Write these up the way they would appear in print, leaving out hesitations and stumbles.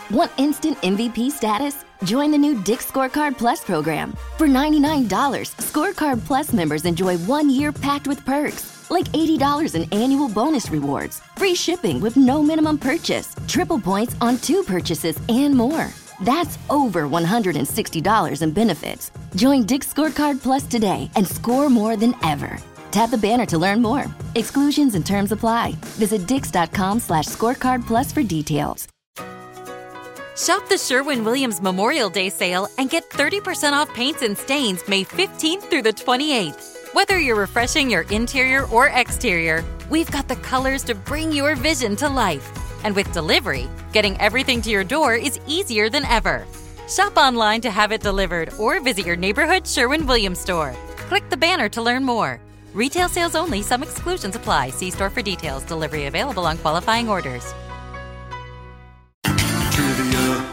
Want instant MVP status? Join the new Dick's Scorecard Plus program. For $99, Scorecard Plus members enjoy 1 year packed with perks, like $80 in annual bonus rewards, free shipping with no minimum purchase, triple points on 2 purchases, and more. That's over $160 in benefits. Join Dick's Scorecard Plus today and score more than ever. Tap the banner to learn more. Exclusions and terms apply. Visit dix.com/scorecard plus for details. Shop the Sherwin-Williams Memorial Day sale and get 30% off paints and stains May 15th through the 28th. Whether you're refreshing your interior or exterior, we've got the colors to bring your vision to life. And with delivery, getting everything to your door is easier than ever. Shop online to have it delivered or visit your neighborhood Sherwin-Williams store. Click the banner to learn more. Retail sales only. Some exclusions apply. See store for details. Delivery available on qualifying orders. Trivia.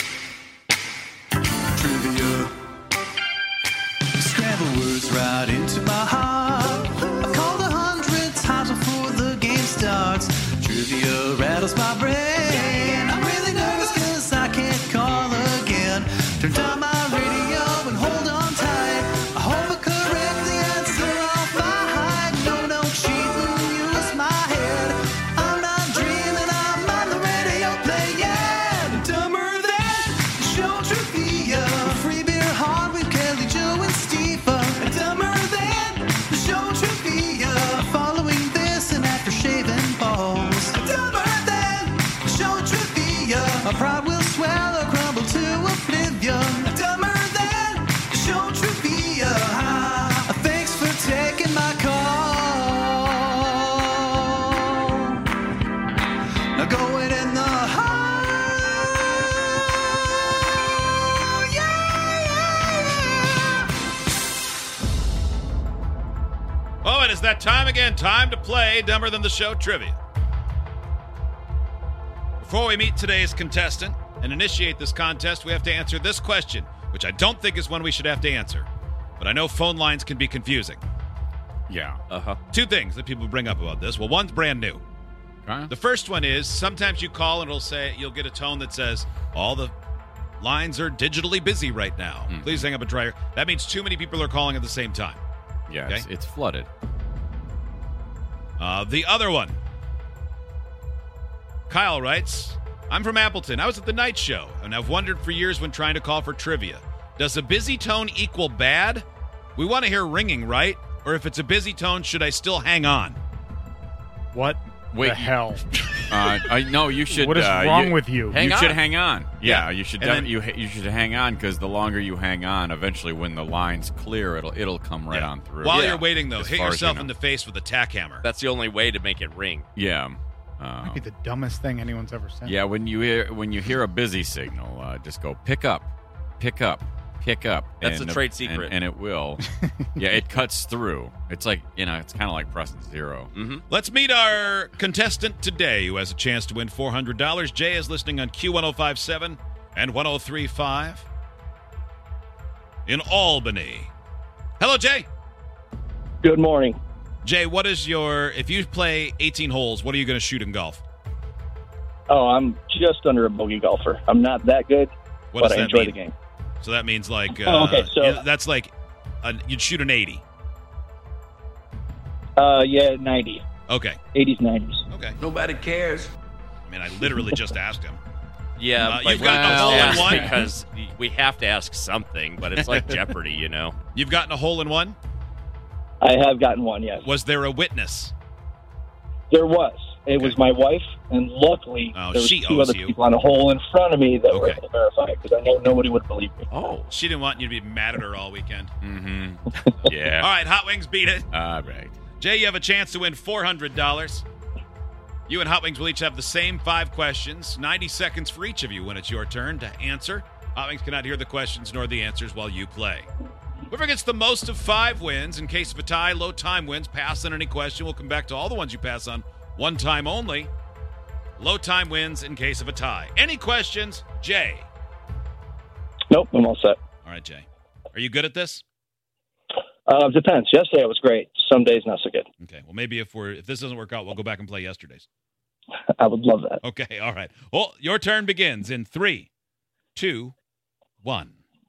Scramble words right into my heart. I've called 100 times before the game starts. Trivia rattles my brain. I'm really nervous because I can't call again. Turn down my radio and hold on tight. I hope I correct the answer off my height. No cheating, use my head. I'm not dreaming, I'm on the radio playing. Dumber than show trivia. Free beer hard with Kelly, Joe, and Steve. Dumber than show trivia. Following this and after shaving balls. Dumber than show trivia. My pride will swell or crumble to oblivion. Dumber than show trivia. Thanks for taking my call. Now going in the hall. Yeah. Oh, it is that time again. Time to play Dumber Than the Show Trivia. Before we meet today's contestant and initiate this contest, we have to answer this question, which I don't think is one we should have to answer. But I know phone lines can be confusing. Yeah. 2 things that people bring up about this. Well, one's brand new. Okay. The first one is sometimes you call and you'll get a tone that says, all the lines are digitally busy right now. Please hang up and try. That means too many people are calling at the same time. Yeah, Okay. it's flooded. The other one. Kyle writes, I'm from Appleton. I was at the night show, and I've wondered for years when trying to call for trivia. Does a busy tone equal bad? We want to hear ringing, right? Or if it's a busy tone, should I still hang on? What Wait, the hell? No, you should. What is wrong with you? You should hang on. Yeah, you should. And then- you should hang on because the longer you hang on, eventually, when the line's clear, it'll come right on through. While you're waiting, though, As hit far as yourself you know. in the face with a tack hammer. That's the only way to make it ring. Yeah. Might be the dumbest thing anyone's ever said. Yeah, when you hear a busy signal, just go pick up, pick up, pick up. That's a trade secret. and it will. Yeah, it cuts through. It's like it's kind of like pressing 0. Mm-hmm. Let's meet our contestant today who has a chance to win $400. Jay is listening on Q1057 and 1035 in Albany. Hello, Jay. Good morning. Jay, what is if you play 18 holes, what are you going to shoot in golf? Oh, I'm just under a bogey golfer. I'm not that good, What but does I that enjoy mean? the game. So that means like, okay, so- that's like, you'd shoot an 80. Yeah, 90. Okay. 80s, 90s. Okay. Nobody cares. I mean, I literally just asked him. Yeah, but you've gotten a hole in one? because we have to ask something, but it's like Jeopardy, you know. You've gotten a hole in one? I have gotten one, yes. Was there a witness? There was. It was my wife, and luckily Oh, there was she 2 owes other you. people on a hole in front of me that were Okay. able to verify it, because I know nobody would believe me. Oh, She didn't want you to be mad at her all weekend. Mm-hmm. All Yeah. right, Hot Wings beat it. All right. Jay, you have a chance to win $400. You and Hot Wings will each have the same 5 questions, 90 seconds for each of you when it's your turn to answer. Hot Wings cannot hear the questions nor the answers while you play. Whoever gets the most of 5 wins, in case of a tie, low time wins. Pass on any question. We'll come back to all the ones you pass on one time only. Low time wins in case of a tie. Any questions, Jay? Nope, I'm all set. All right, Jay. Are you good at this? Depends. Yesterday I was great. Some days not so good. Okay. Well, maybe if this doesn't work out, we'll go back and play yesterday's. I would love that. Okay, all right. Well, your turn begins in 3, 2, 1.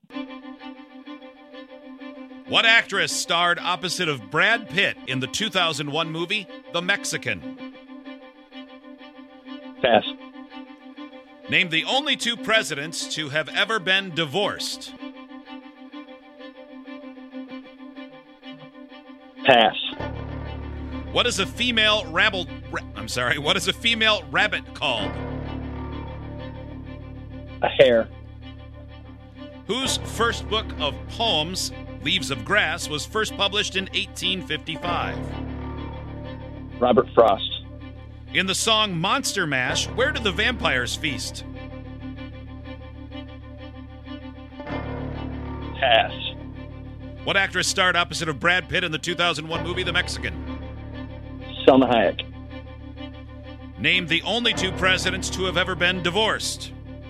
What actress starred opposite of Brad Pitt in the 2001 movie The Mexican? Pass. Name the only 2 presidents to have ever been divorced. Pass. What is a female rabbit called? A hare. Whose first book of poems, Leaves of Grass, was first published in 1855? Robert Frost. In the song Monster Mash, where do the vampires feast? Pass. What actress starred opposite of Brad Pitt in the 2001 movie The Mexican? Selma Hayek. Name the only 2 presidents to have ever been divorced.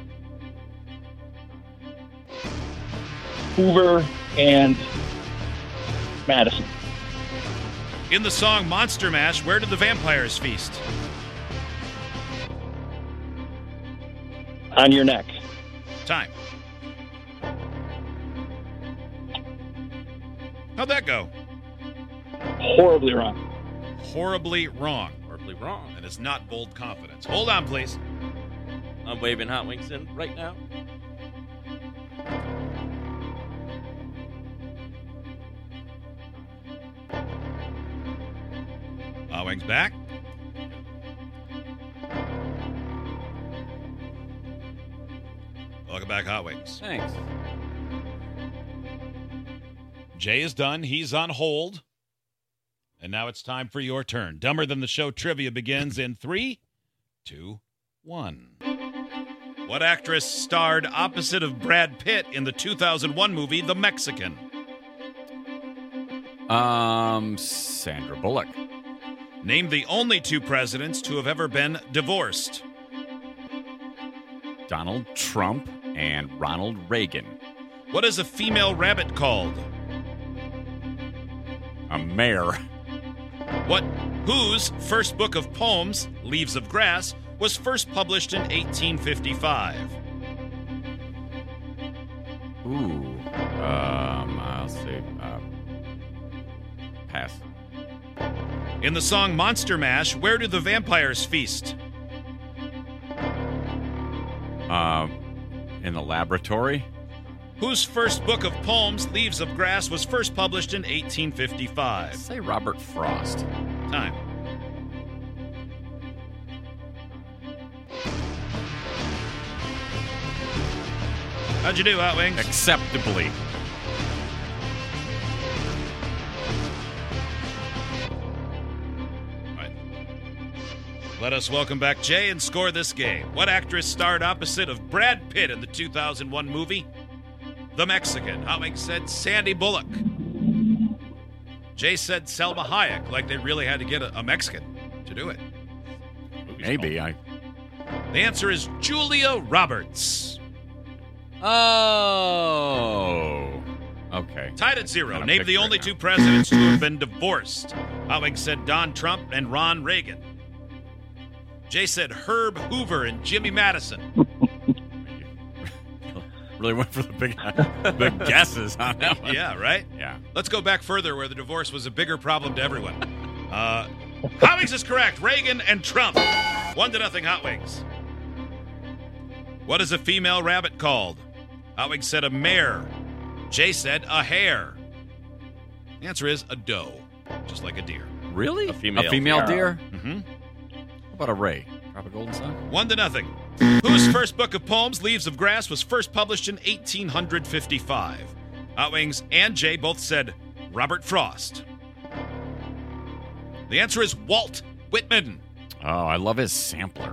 Hoover and Madison. In the song Monster Mash, where do the vampires feast? On your neck. Time. How'd that go? Horribly wrong. Horribly wrong. Horribly wrong. That is not bold confidence. Hold on, please. I'm waving Hot Wings in right now. Hot Wings back. Welcome back, Hot Wings. Thanks. Jay is done. He's on hold. And now it's time for your turn. Dumber Than the Show trivia begins in 3, 2, 1. What actress starred opposite of Brad Pitt in the 2001 movie The Mexican? Sandra Bullock. Name the only 2 presidents to have ever been divorced. Donald Trump and Ronald Reagan. What is a female rabbit called? A mare. Whose first book of poems, Leaves of Grass, was first published in 1855? Ooh. I'll see. Pass. In the song Monster Mash, where do the vampires feast? In the laboratory. Whose first book of poems, Leaves of Grass, was first published in 1855? Say Robert Frost. Time. How'd you do, Hot Wings? Acceptably. Right. Let us welcome back Jay and score this game. What actress starred opposite of Brad Pitt in the 2001 movie The Mexican? Hot Wings said Sandy Bullock. Jay said Selma Hayek, like they really had to get a Mexican to do it. Maybe. The answer is Julia Roberts. Oh. Okay. Tied at 0. Got a Name the picture only now. 2 presidents to have been divorced. Hot Wings said Don Trump and Ron Reagan. Jay said Herb Hoover and Jimmy Madison. Really went for the big guesses on that one. Yeah, right? Yeah. Let's go back further where the divorce was a bigger problem to everyone. Hot Wings is correct. Reagan and Trump. 1-0 Hot Wings. What is a female rabbit called? Hot Wings said a mare. Jay said a hare. The answer is a doe, just like a deer. Really? A female deer? Mm-hmm. How about a ray? Drop a golden sun? 1-0. Whose first book of poems, Leaves of Grass, was first published in 1855? Hot Wings and Jay both said Robert Frost. The answer is Walt Whitman. Oh, I love his sampler.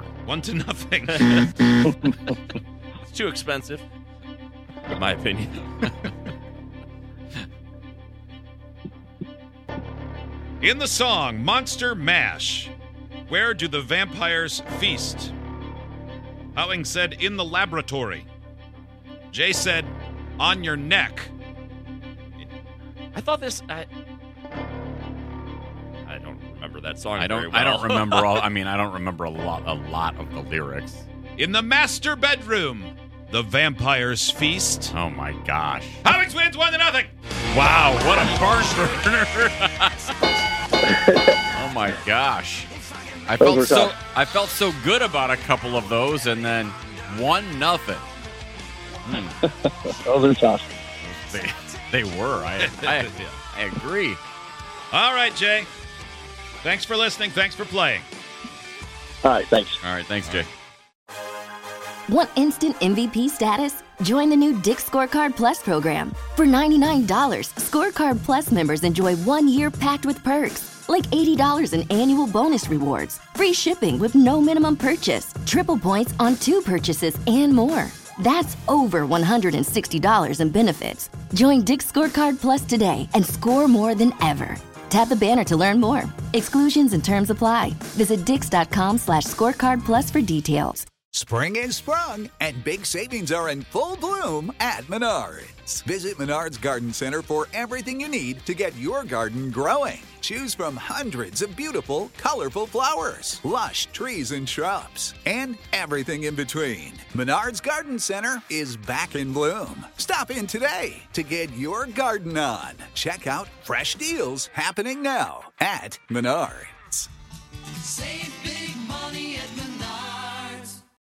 1-0. It's too expensive, in my opinion. In the song Monster Mash, where do the vampires feast? Hot Wings said in the laboratory. Jay said on your neck. I thought this. I don't remember that song. I very don't. well. I don't remember all. I mean, I don't remember a lot of the lyrics. In the master bedroom, the vampires feast. Oh my gosh! Howings wins 1-0. Wow, what a barn burner! Oh my gosh! I felt so good about a couple of those, and then 1-0. Those are tough. They were. I agree. All right, Jay. Thanks for listening. Thanks for playing. All right, thanks. All right, thanks, Jay. Want instant MVP status? Join the new Dick's Scorecard Plus program. For $99, Scorecard Plus members enjoy 1 year packed with perks, like $80 in annual bonus rewards, free shipping with no minimum purchase, triple points on 2 purchases, and more. That's over $160 in benefits. Join Dick's Scorecard Plus today and score more than ever. Tap the banner to learn more. Exclusions and terms apply. Visit dix.com/scorecard plus for details. Spring is sprung, and big savings are in full bloom at Menards. Visit Menards Garden Center for everything you need to get your garden growing. Choose from hundreds of beautiful, colorful flowers, lush trees and shrubs, and everything in between. Menards Garden Center is back in bloom. Stop in today to get your garden on. Check out fresh deals happening now at Menards. Save